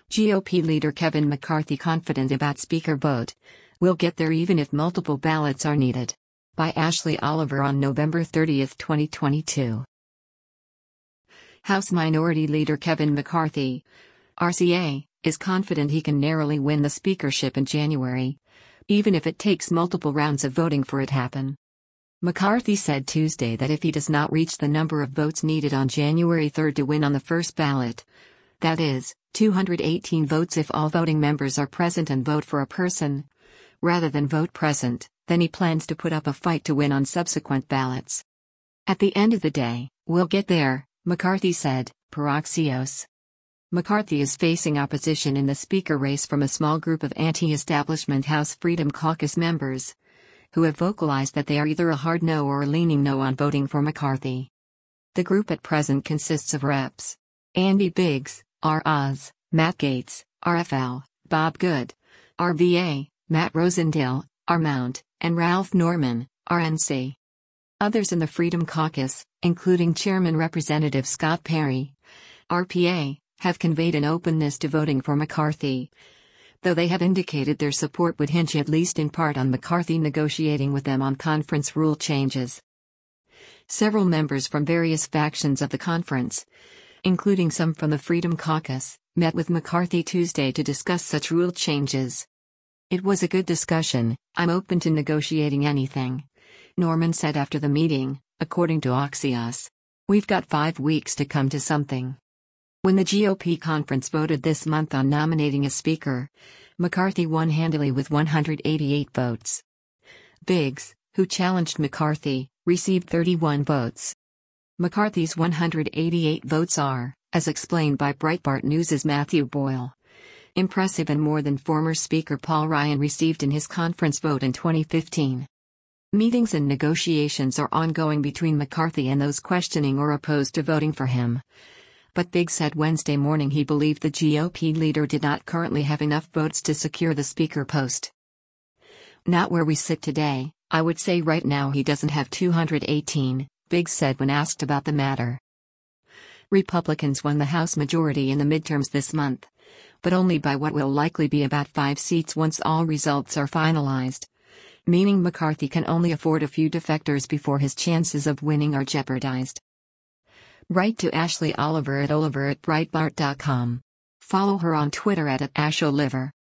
GOP leader Kevin McCarthy confident about Speaker vote. We'll get there even if multiple ballots are needed. By Ashley Oliver on November 30, 2022. House Minority Leader Kevin McCarthy, RCA, is confident he can narrowly win the speakership in January, even if it takes multiple rounds of voting for it to happen. McCarthy said Tuesday that if he does not reach the number of votes needed on January 3 to win on the first ballot, that is, 218 votes if all voting members are present and vote for a person, rather than vote present, then he plans to put up a fight to win on subsequent ballots. At the end of the day, we'll get there, McCarthy said, per Axios. McCarthy is facing opposition in the speaker race from a small group of anti-establishment House Freedom Caucus members, who have vocalized that they are either a hard no or a leaning no on voting for McCarthy. The group at present consists of Reps. Andy Biggs, R. Oz, Matt Gaetz, RFL, Bob Good, RVA, Matt Rosendale, R. Mount, and Ralph Norman, RNC. Others in the Freedom Caucus, including Chairman Representative Scott Perry, RPA, have conveyed an openness to voting for McCarthy, though they have indicated their support would hinge at least in part on McCarthy negotiating with them on conference rule changes. Several members from various factions of the conference, including some from the Freedom Caucus, met with McCarthy Tuesday to discuss such rule changes. "It was a good discussion. I'm open to negotiating anything," Norman said after the meeting, according to Axios. "We've got 5 weeks to come to something." When the GOP conference voted this month on nominating a speaker, McCarthy won handily with 188 votes. Biggs, who challenged McCarthy, received 31 votes. McCarthy's 188 votes are, as explained by Breitbart News' Matthew Boyle, impressive and more than former Speaker Paul Ryan received in his conference vote in 2015. Meetings and negotiations are ongoing between McCarthy and those questioning or opposed to voting for him. But Biggs said Wednesday morning he believed the GOP leader did not currently have enough votes to secure the speaker post. "Not where we sit today, I would say right now he doesn't have 218, Biggs said when asked about the matter. Republicans won the House majority in the midterms this month, but only by what will likely be about 5 seats once all results are finalized, meaning McCarthy can only afford a few defectors before his chances of winning are jeopardized. Write to Ashley Oliver at Breitbart.com. Follow her on Twitter at @AshOliver.